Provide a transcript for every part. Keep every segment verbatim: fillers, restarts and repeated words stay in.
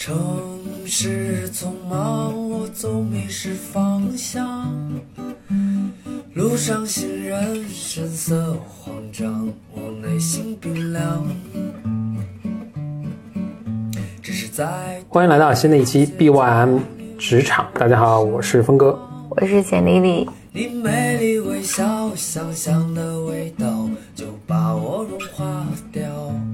城市匆忙，我总迷失方向，路上行人神色慌张，我内心冰凉。只是在欢迎来到新的一期 B Y M 职场，大家好，我是峰哥， 我是简丽丽。 你美丽微笑，香香的味道就把我融化掉。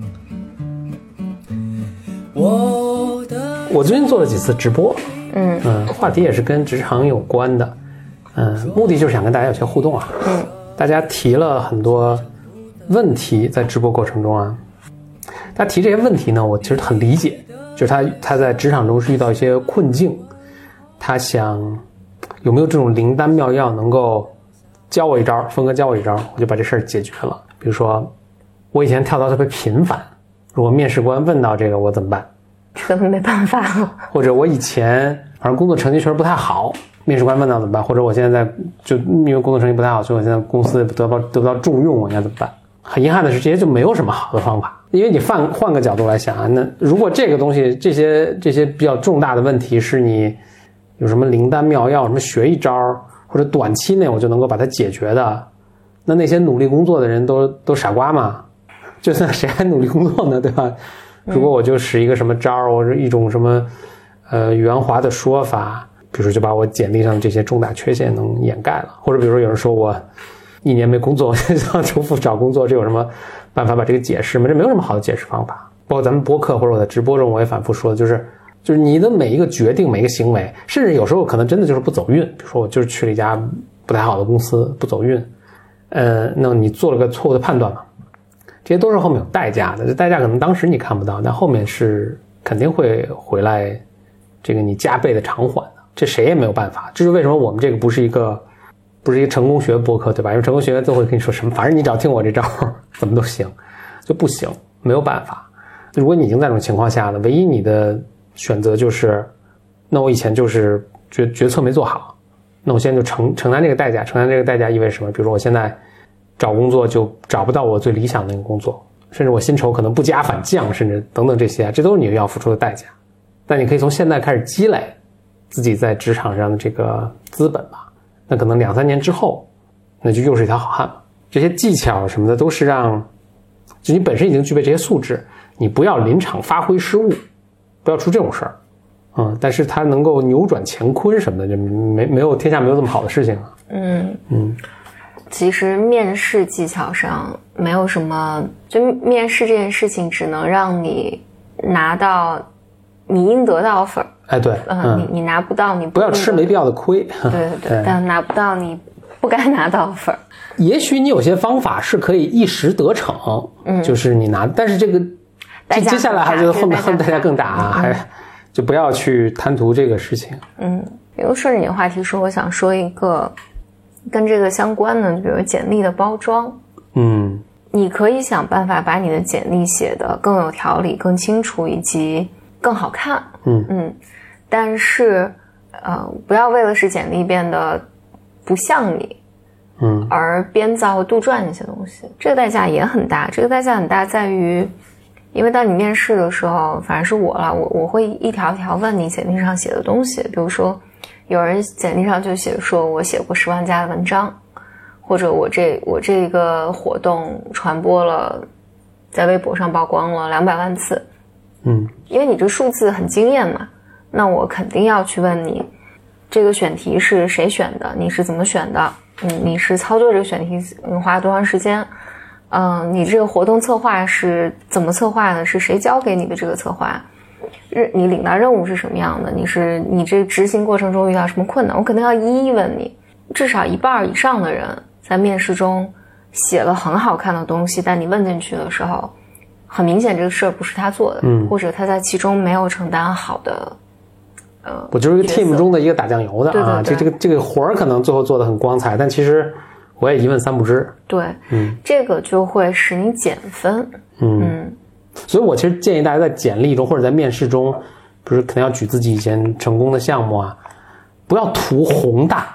我的我最近做了几次直播， 嗯嗯，话题也是跟职场有关的，嗯，目的就是想跟大家有些互动啊。 嗯， 大家提了很多问题在直播过程中啊，他提这些问题呢，我其实很理解，就是他他在职场中是遇到一些困境，他想有没有这种灵丹妙药能够教我一招，峰哥教我一招，我就把这事儿解决了。比如说，我以前跳槽特别频繁，如果面试官问到这个，我怎么办？ 根本没办法了。 或者我以前反正工作成绩确实不太好，面试官问到怎么办？或者我现在在就因为工作成绩不太好，所以我现在公司得不到得不到重用，我应该怎么办？很遗憾的是，这些就没有什么好的方法。因为你换换个角度来想啊，那如果这个东西这些这些比较重大的问题是你有什么灵丹妙药，什么学一招或者短期内我就能够把它解决的，那那些努力工作的人都都傻瓜吗？就算谁还努力工作呢，对吧？如果我就使一个什么招，或者一种什么呃圆滑的说法，比如说就把我简历上这些重大缺陷能掩盖了，或者比如说有人说我一年没工作，我就想重复找工作，这有什么办法把这个解释吗？这没有什么好的解释方法。包括咱们播客或者我在直播中我也反复说的，就是就是你的每一个决定，每一个行为，甚至有时候可能真的就是不走运。比如说我就是去了一家不太好的公司，不走运，呃，那你做了个错误的判断嘛，这些都是后面有代价的。这代价可能当时你看不到，但后面是肯定会回来，这个你加倍的偿还的。这谁也没有办法。这是为什么我们这个不是一个不是一个成功学播客，对吧？因为成功学都会跟你说什么，反正你只要听我这招，怎么都行，就不行，没有办法。如果你已经在这种情况下了，唯一你的选择就是，那我以前就是决决策没做好，那我现在就承承担这个代价。承担这个代价意味着什么？比如说我现在找工作就找不到我最理想的那个工作，甚至我薪酬可能不加反降，甚至等等这些，这都是你要付出的代价。但你可以从现在开始积累自己在职场上的这个资本吧。那可能两三年之后，那就又是一条好汉了。这些技巧什么的都是让，就你本身已经具备这些素质，你不要临场发挥失误，不要出这种事儿。嗯，但是它能够扭转乾坤什么的，就没没有天下没有这么好的事情啊。 嗯嗯。 其实面试技巧上没有什么，就面试这件事情只能让你拿到你应得到分儿。 哎，对， 嗯， 嗯你你拿不到，你 不, 不要吃没必要的亏。 对对 对, 对，但拿不到你不该拿到分儿。 也许你有些方法是可以一时得逞，嗯，就是你拿，但是这个接下来还是后面后面代价更大啊，嗯、还就不要去贪图这个事情。 嗯，比如顺着你的话题说，我想说一个跟这个相关的，比如简历的包装。嗯，你可以想办法把你的简历写得更有条理、更清楚以及更好看。嗯嗯，但是呃，不要为了使简历变得不像你，嗯，而编造和杜撰一些东西，这个代价也很大。这个代价很大在于，因为当你面试的时候，反正是我了，我我会一条一条问你简历上写的东西，比如说。有人简历上就写说我写过十万加的文章，或者我这我这个活动传播了，在微博上曝光了两百万次。嗯，因为你这数字很惊艳嘛，那我肯定要去问你，这个选题是谁选的？你是怎么选的？嗯，你是操作这个选题你花了多长时间？嗯，你这个活动策划是怎么策划的？是谁教给你的这个策划？你领到任务是什么样的？你是你这执行过程中遇到什么困难？我肯定要一一问你。至少一半以上的人在面试中写了很好看的东西，但你问进去的时候，很明显这个事儿不是他做的，嗯，或者他在其中没有承担好的。呃， 我就是一个 team 中的一个打酱油的啊， 对对对， 这这个这个活儿可能最后做得很光彩，但其实我也一问三不知。 对，嗯，这个就会使你减分。嗯。嗯， 所以我其实建议大家在简历中或者在面试中，不是肯定要举自己以前成功的项目啊，不要图宏大。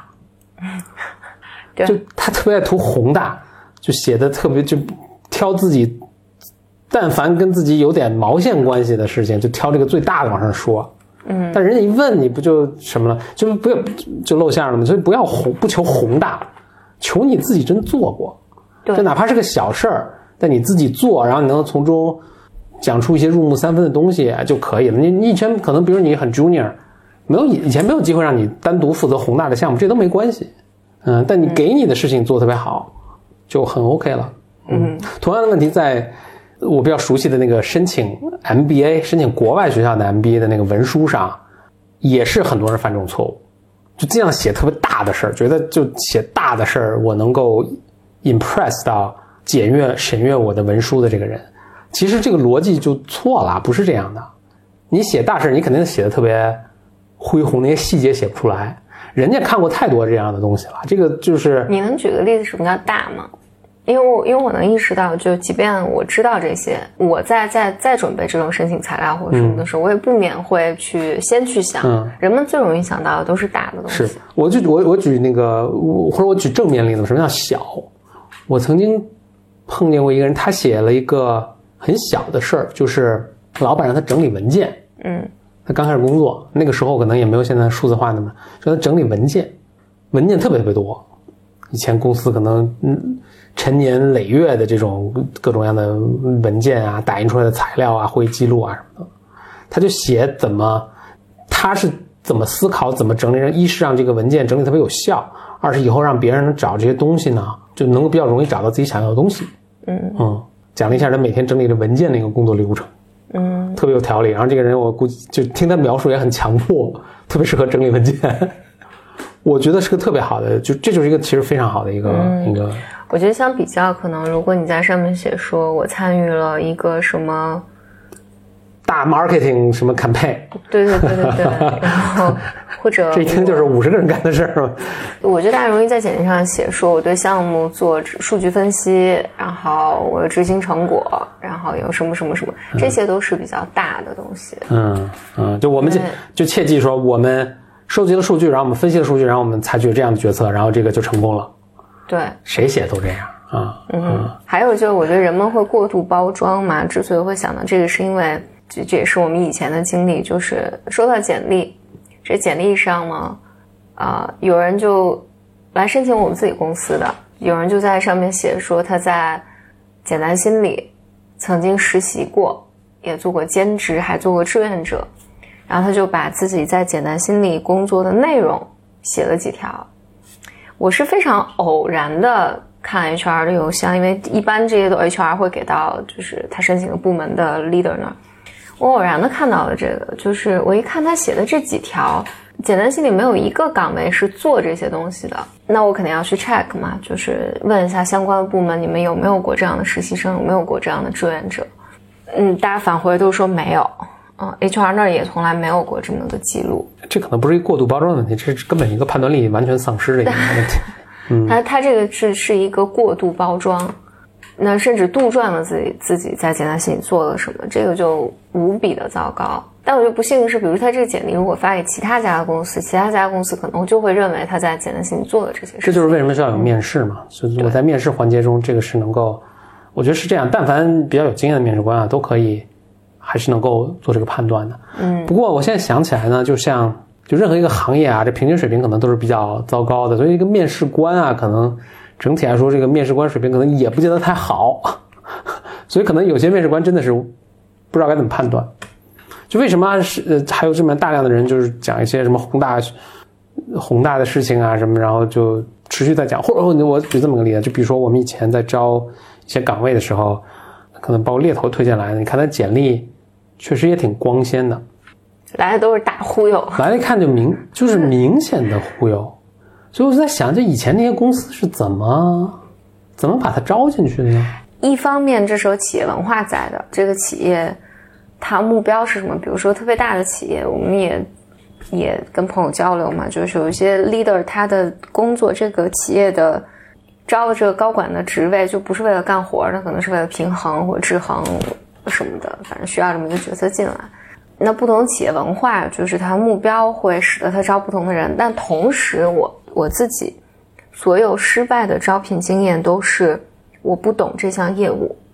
就他特别爱图宏大，就写的特别就挑自己但凡跟自己有点毛线关系的事情，就挑这个最大的往上说。嗯，但人家一问你不就什么了，就不要就露馅了吗？所以不要宏不求宏大，求你自己真做过。对，就哪怕是个小事儿，但你自己做，然后你能从中讲出一些入木三分的东西就可以了。你你以前可能比如你很 junior， 没有以前没有机会让你单独负责宏大的项目，这都没关系。嗯，但你给你的事情做特别好，就很 OK 了。嗯，同样的问题在我比较熟悉的那个申请 M B A 申请国外学校的 M B A 的那个文书上，也是很多人犯这种错误，就尽量写特别大的事儿，觉得就写大的事儿我能够 impress 到检阅审阅我的文书的这个人。其实这个逻辑就错了，不是这样的。你写大事你肯定写的特别恢宏，那些细节写不出来，人家看过太多这样的东西了。这个就是你能举个例子什么叫大吗？因为我因为我能意识到，就即便我知道这些，我在在在准备这种申请材料或者什么的时候，嗯、我也不免会去先去想，嗯、人们最容易想到的都是大的东西。 是，我就我我举那个，或者我举正面例子，什么叫小？我曾经碰见过一个人，他写了一个很小的事儿，就是老板让他整理文件。嗯，他刚开始工作，那个时候可能也没有现在数字化那么，让他整理文件，文件特别特别多。以前公司可能嗯。陈年累月的这种各种各样的文件啊，打印出来的材料啊，会议记录啊什么的，他就写怎么他是怎么思考怎么整理，一是让这个文件整理特别有效，二是以后让别人能找这些东西呢就能够比较容易找到自己想要的东西。嗯嗯，讲了一下他每天整理的文件的一个工作流程，嗯，特别有条理。然后这个人我估计就听他描述也很强迫，特别适合整理文件。我觉得是个特别好的，就这就是一个其实非常好的一个、嗯、一个。 我觉得相比较，可能如果你在上面写说我参与了一个什么大 marketing 什么 campaign， 对对对对对，然后或者这一听就是五十个人干的事儿。 我觉得大家容易在简历上写说我对项目做数据分析，然后我有执行成果，然后有什么什么什么，这些都是比较大的东西。嗯嗯，就我们就就切记说我们收集了数据，然后我们分析了数据，然后我们采取了这样的决策，然后这个就成功了。对，谁写都这样啊。嗯， 嗯还有就是我觉得人们会过度包装嘛，之所以会想到这个，是因为这这也是我们以前的经历，就是收到简历，这简历上呢，啊、呃，有人就来申请我们自己公司的，有人就在上面写说他在简单心理曾经实习过，也做过兼职，还做过志愿者，然后他就把自己在简单心理工作的内容写了几条。我是非常偶然的看 H R 的邮箱，因为一般这些都 H R 会给到就是他申请的部门的 leader 呢。我偶然的看到了这个，就是我一看他写的这几条，简单心理没有一个岗位是做这些东西的，那我肯定要去 check 嘛，就是问一下相关的部门，你们有没有过这样的实习生，有没有过这样的志愿者。嗯，大家返回都说没有。嗯 H R 那儿也从来没有过这么个记录。 这可能不是一个过度包装的问题，这是根本一个判断力完全丧失的一个问题。 嗯，他他这个是是一个过度包装，那甚至杜撰了自己自己在简单心理做了什么，这个就无比的糟糕。但我觉得不幸的是，比如他这个简历如果发给其他家的公司，其他家的公司可能就会认为他在简单心理做了这些事情。 这就是为什么需要有面试嘛。所以我在面试环节中，这个是能够，我觉得是这样，但凡比较有经验的面试官啊，都可以。还是能够做这个判断的。嗯，不过我现在想起来呢，就像就任何一个行业啊，这平均水平可能都是比较糟糕的，所以一个面试官啊，可能整体来说这个面试官水平可能也不见得太好，所以可能有些面试官真的是不知道该怎么判断。就为什么是呃还有这么大量的人就是讲一些什么宏大宏大的事情啊什么，然后就持续在讲。或者我举这么个例子，就比如说我们以前在招一些岗位的时候，可能包括猎头推荐来的，你看他简历确实也挺光鲜的， 来的都是大忽悠， 来了一看就明就是明显的忽悠。所以我就在想，这以前那些公司是怎么怎么把他招进去的呢？ 一方面这是有企业文化在的，这个企业它目标是什么？比如说特别大的企业，我们也也跟朋友交流嘛，就是有一些 leader 他的工作，这个企业的招的这个高管的职位就不是为了干活的，可能是为了平衡或制衡什么的，反正需要这么一个角色进来。那不同企业文化就是它目标会使得它招不同的人，但同时我我自己所有失败的招聘经验都是我不懂这项业务。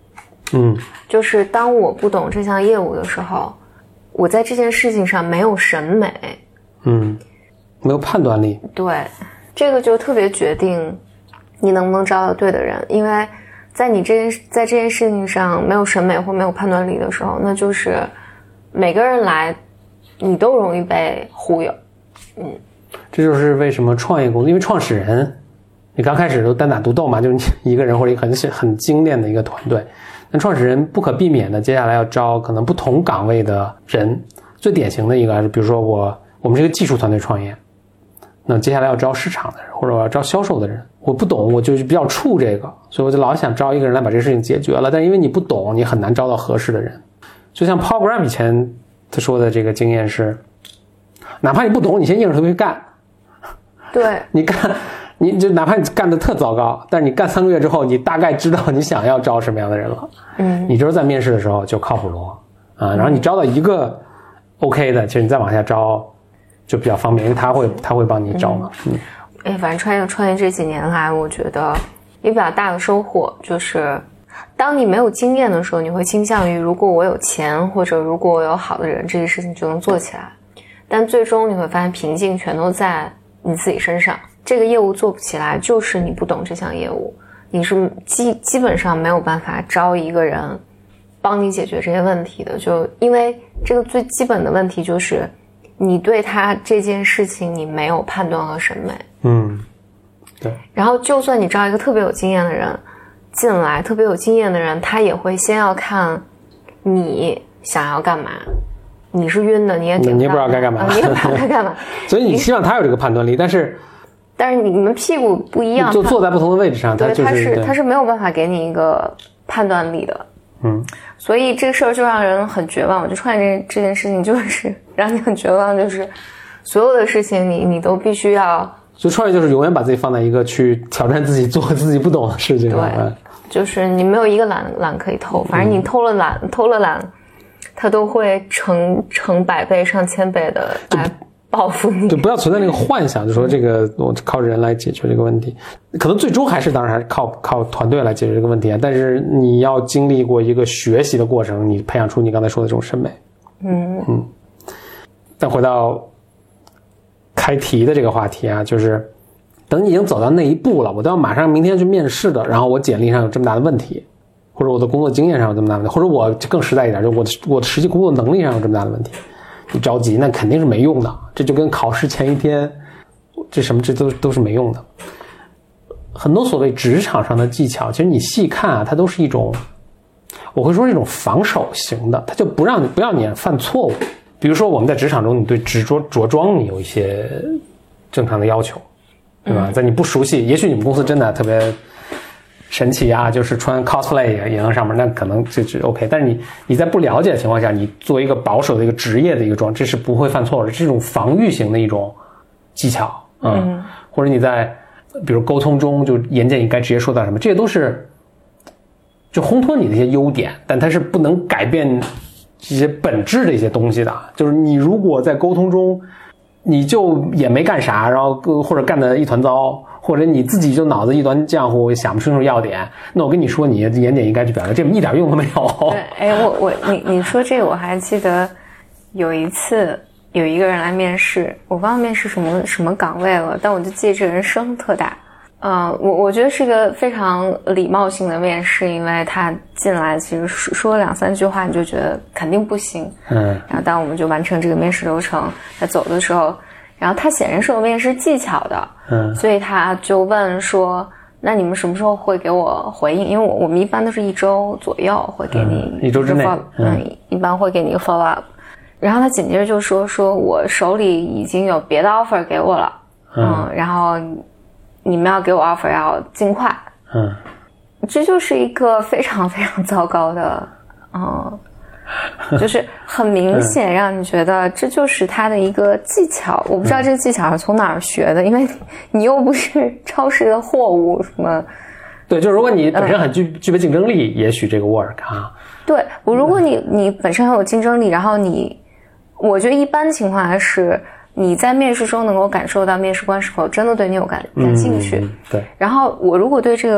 嗯， 就是当我不懂这项业务的时候，我在这件事情上没有审美， 嗯，没有判断力。 对，这个就特别决定你能不能招到对的人，因为在你这件在这件事情上没有审美或没有判断力的时候，那就是每个人来你都容易被忽悠。嗯， 这就是为什么创业公司，因为创始人你刚开始都单打独斗嘛，就是你一个人或者一个很很精炼的一个团队，那创始人不可避免的接下来要招可能不同岗位的人。最典型的一个是比如说我我们这个技术团队创业，那接下来要招市场的人或者我要招销售的人，我不懂，我就比较怵这个，所以我就老想招一个人来把这个事情解决了，但因为你不懂，你很难招到合适的人。就像 Paul Graham 以前他说的这个经验是，哪怕你不懂，你先硬着头皮干， 对， 你干你就哪怕你干得特糟糕，但是你干三个月之后，你大概知道你想要招什么样的人了。 嗯， 你就是在面试的时候就靠谱多啊，然后你招到一个 OK 的，其实你再往下招就比较方便，因为他会他会帮你招嘛。嗯， 哎、嗯，反正创业创业这几年来，我觉得一个比较大的收获就是，当你没有经验的时候，你会倾向于如果我有钱或者如果我有好的人，这些事情就能做起来。但最终你会发现瓶颈全都在你自己身上。这个业务做不起来，就是你不懂这项业务，你是基基本上没有办法招一个人帮你解决这些问题的。就因为这个最基本的问题就是你对他这件事情你没有判断和审美。 嗯，对。 然后就算你招一个特别有经验的人进来，特别有经验的人他也会先要看你想要干嘛，你是晕的你也你也不知道该干嘛、 呃、你也不知道该干嘛所以你希望他有这个判断力，但是但是你们屁股不一样， 就坐在不同的位置上， 对， 他就是他是他是没有办法给你一个判断力的。 嗯， 所以这个事儿就让人很绝望。我就创业这这件事情就是让你很绝望，就是所有的事情你你都必须要， 就创业就是永远把自己放在一个去挑战自己做自己不懂的事情上。 对，就是你没有一个懒懒可以偷，反正你偷了懒、嗯、偷了懒它都会成成百倍上千倍的来报复你。 就不要存在那个幻想，就说这个我靠人来解决这个问题，可能最终还是当然还是靠靠团队来解决这个问题啊。但是你要经历过一个学习的过程，你培养出你刚才说的这种审美。 嗯嗯。但回到开题的这个话题啊，就是等你已经走到那一步了，我都要马上明天去面试的，然后我简历上有这么大的问题，或者我的工作经验上有这么大的问题，或者我更实在一点，就我的我的实际工作能力上有这么大的问题。你着急那肯定是没用的，这就跟考试前一天这什么这都都是没用的。很多所谓职场上的技巧，其实你细看啊，它都是一种，我会说是一种防守型的，它就不让你不要你犯错误。比如说我们在职场中，你对着装着装你有一些正常的要求，对吧？在你不熟悉，也许你们公司真的特别神奇啊，就是穿 cosplay 也能上面，那可能这是 OK。但是你你在不了解的情况下，你作为一个保守的一个职业的一个装，这是不会犯错的，这是一种防御型的一种技巧，嗯，嗯或者你在比如沟通中，就言简意赅，直接说到什么，这些都是就烘托你的一些优点，但它是不能改变这些本质的一些东西的。就是你如果在沟通中，你就也没干啥，然后或者干得一团糟。或者你自己就脑子一团浆糊，想不清楚要点，那我跟你说，你言简意赅去表达，这一点用都没有。 对，哎，我我你你说这个，我还记得有一次有一个人来面试，我忘了面试什么什么岗位了，但我就记得这个人声特大。嗯、呃，我我觉得是个非常礼貌性的面试，因为他进来其实说了两三句话，你就觉得肯定不行。 嗯， 然后当我们就完成这个面试流程，他走的时候。然后他显然是有面试技巧的， 嗯， 所以他就问说：“那你们什么时候会给我回应？因为我我们一般都是一周左右会给你、 嗯、一周之内， 嗯，一般会给你一个 follow up。”然后他紧接着就说：“说我手里已经有别的 offer 给我了，嗯，嗯然后你们要给我 offer 要尽快， 嗯， 这就是一个非常非常糟糕的，嗯。”就是很明显让你觉得这就是他的一个技巧，我不知道这个技巧是从哪儿学的，因为你又不是超市的货物什么。 对，就如果你本身很具、嗯、具备竞争力，也许这个 work 啊。 对，我如果你你本身很有竞争力，然后你，我觉得一般情况下是你在面试中能够感受到面试官是否真的对你有感感兴趣。 嗯、对。 然后我如果对这个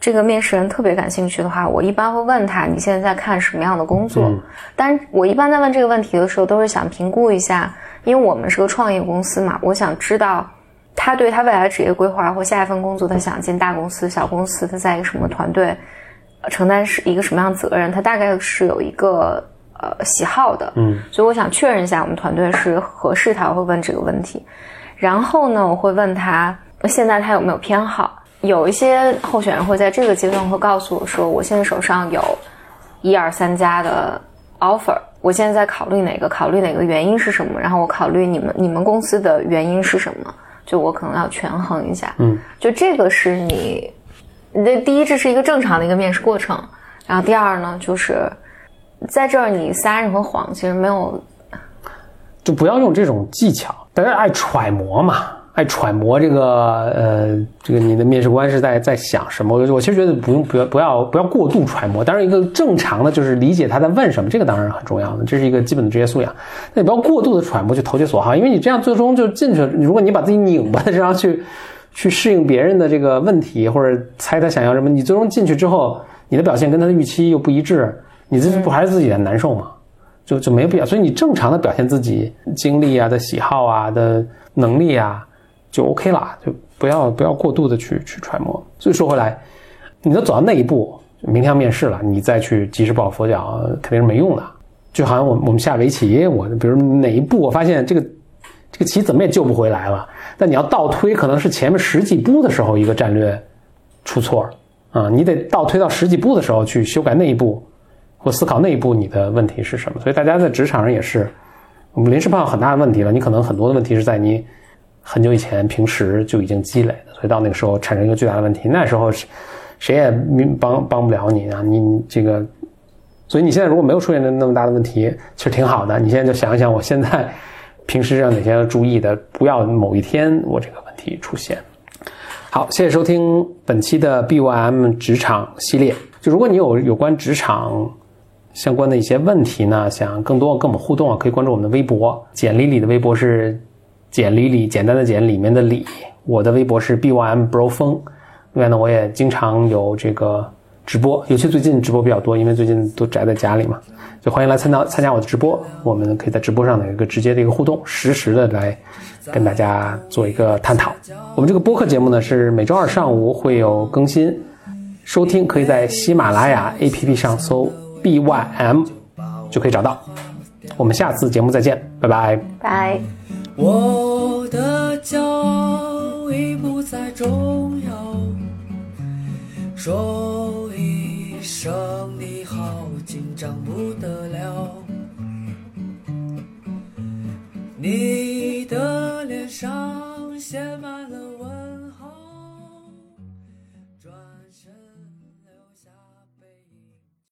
这个面试人特别感兴趣的话，我一般会问他你现在在看什么样的工作。嗯，但我一般在问这个问题的时候都是想评估一下，因为我们是个创业公司嘛，我想知道他对他未来职业规划或下一份工作，他想进大公司小公司，他在一个什么团队承担是一个什么样的责任，他大概是有一个呃喜好的。嗯，所以我想确认一下我们团队是合适他，我会问这个问题。然后呢，我会问他现在他有没有偏好。有一些候选人会在这个阶段会告诉我说，我现在手上有一二三家的 offer， 我现在在考虑哪个，考虑哪个原因是什么，然后我考虑你们你们公司的原因是什么，就我可能要权衡一下。嗯，就这个是你你的第一，这是一个正常的一个面试过程。然后第二呢，就是在这儿你撒任何谎其实没有， 就不要用这种技巧，大家爱揣摩嘛。爱揣摩这个呃，这个你的面试官是在在想什么？我我其实觉得不用不要不要不要过度揣摩。当然，一个正常的就是理解他在问什么，这个当然很重要的，这是一个基本的职业素养。那你不要过度的揣摩，去投其所好，因为你这样最终就进去了。如果你把自己拧巴的这样去去适应别人的这个问题，或者猜他想要什么，你最终进去之后，你的表现跟他的预期又不一致，你这不还是自己很难受吗？就就没有必要。所以你正常的表现自己经历啊的喜好啊的能力啊。就 OK 了，就不要不要过度的去去揣摩。所以说回来，你都走到那一步，明天要面试了，你再去及时抱佛脚，肯定是没用的。就好像我们我们下围棋，我比如哪一步我发现这个这个棋怎么也救不回来了，但你要倒推，可能是前面十几步的时候一个战略出错啊，你得倒推到十几步的时候去修改那一步，或思考那一步你的问题是什么。所以大家在职场上也是，我们临时碰到很大的问题了，你可能很多的问题是在你很久以前平时就已经积累的，所以到那个时候产生一个巨大的问题，那时候谁也帮帮不了你啊！你这个，所以你现在如果没有出现那么大的问题，其实挺好的。你现在就想一想，我现在平时上哪些要注意的，不要某一天我这个问题出现。好，谢谢收听本期的 B Y M 职场系列。就如果你有有关职场相关的一些问题呢，想更多跟我们互动啊，可以关注我们的微博，简历里的微博是简历里简单的简里面的里，我的微博是 B Y M Bro 风。另外呢，我也经常有这个直播，尤其最近直播比较多，因为最近都宅在家里嘛，就欢迎来参加参加我的直播。我们可以在直播上有一个直接的一个互动，实时的来跟大家做一个探讨。我们这个播客节目呢是每周二上午会有更新，收听可以在喜马拉雅 A P P 上搜 B Y M 就可以找到。我们下次节目再见，拜拜。 拜。 我的骄傲已不再重要，说一声你好紧张不得了，你的脸上写满了问号，转身